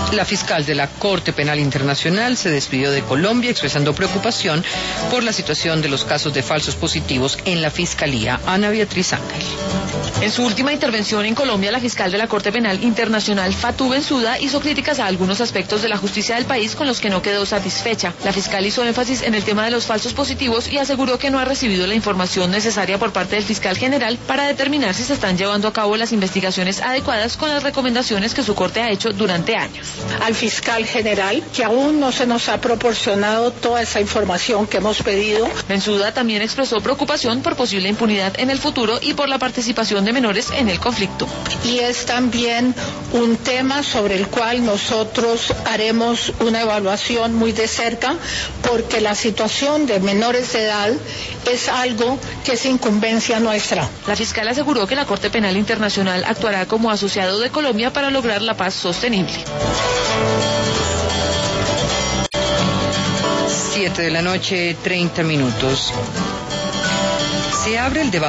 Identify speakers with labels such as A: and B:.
A: La fiscal de la Corte Penal Internacional se despidió de Colombia expresando preocupación por la situación de los casos de falsos positivos en la Fiscalía. Ana Beatriz Ángel.
B: En su última intervención en Colombia, la fiscal de la Corte Penal Internacional, Fatou Bensouda, hizo críticas a algunos aspectos de la justicia del país con los que no quedó satisfecha. La fiscal hizo énfasis en el tema de los falsos positivos y aseguró que no ha recibido la información necesaria por parte del fiscal general para determinar si se están llevando a cabo las investigaciones adecuadas con las recomendaciones que su corte ha hecho durante años.
C: Al fiscal general, que aún no se nos ha proporcionado toda esa información que hemos pedido.
B: Bensouda también expresó preocupación por posible impunidad en el futuro y por la participación de menores en el conflicto.
C: Y es también un tema sobre el cual nosotros haremos una evaluación muy de cerca, porque la situación de menores de edad es algo que es incumbencia nuestra.
B: La fiscal aseguró que la Corte Penal Internacional actuará como asociado de Colombia para lograr la paz sostenible.
A: 7 de la noche, 30 minutos. Se abre el debate